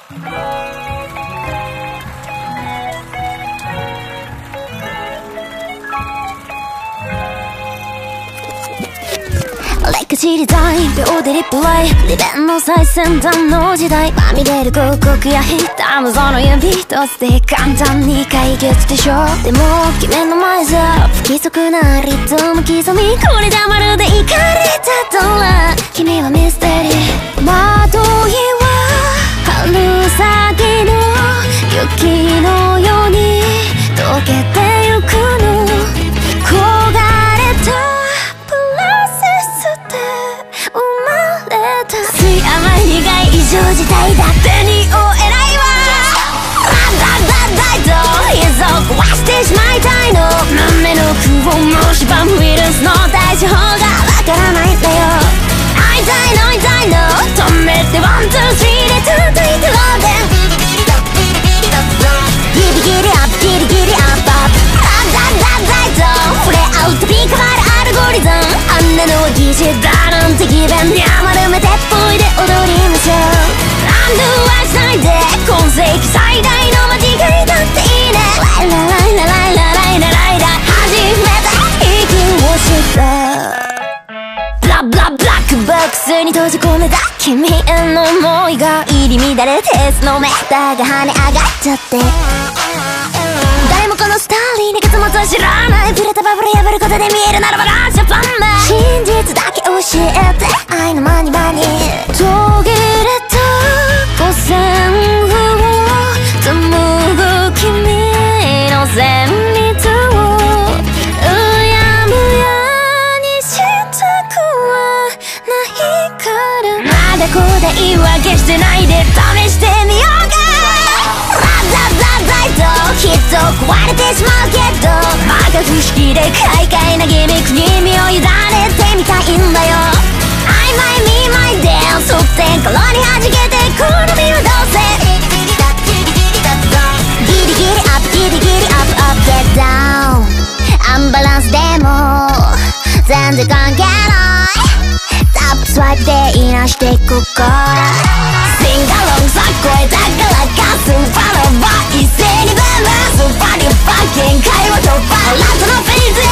レクチリザイン秒でリプレイ利便の最先端の時代まみれる広告やヒッターもその指一つで簡単に解決でしょでも君の前じゃ不規則なリズム刻みこれじゃまるでイカれたドラ君はミステリー窓際春先の雪のように溶けてゆくの焦がれた水甘い苦い異常事態だってにお偉いわだいと脾臓壊してしまいたいの胸の空を蝕むウイルスの対処法がわからないんだよ会いたいの止めてワンツースリーでトゥートゥイトローでギリギリアップギリギリアップアップだいと触れ合うとピカまるアルゴリズムあんなの疑似だなんて気分にあまるめてっぽいで踊りましょうアンドはしないで今世紀最大の間違いだっていいねライラライラライラライラライラ初めて息をしたブラブラブラックボックスに閉じ込めた君への思いが入り乱れてのメーターが跳ね上がっちゃって誰もこのスターリーに結末は知らない触れたバブル破ることで見えるならばラジャパンだ真実だけ教えて愛の間に間に途切れた五線譜を紡ぐ君の旋律をうやむやにしたくはないからまだこで言い訳してないで試してみようかきっと壊れてしまうけどバカ不思議で快快なギミックに身を委ねてみたいんだよ曖昧見舞いで側転からに弾けて好みはどうせギリギリアップギリギリアップアップゲットダウンアンバランスでも全然関係ないタップスワイプでいなしていこうかシンガロングさ超えたからかスーパーノヴァ一斉にブームスーパーリュッパー限界を突破ラストのフェイズ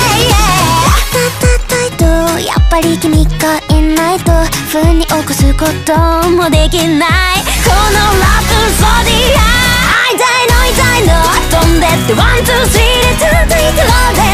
たいとやっぱり君がいないと不に起こすこともできないこのラプソディア会いたいの飛んでってワンツースリーでトゥートゥイトローで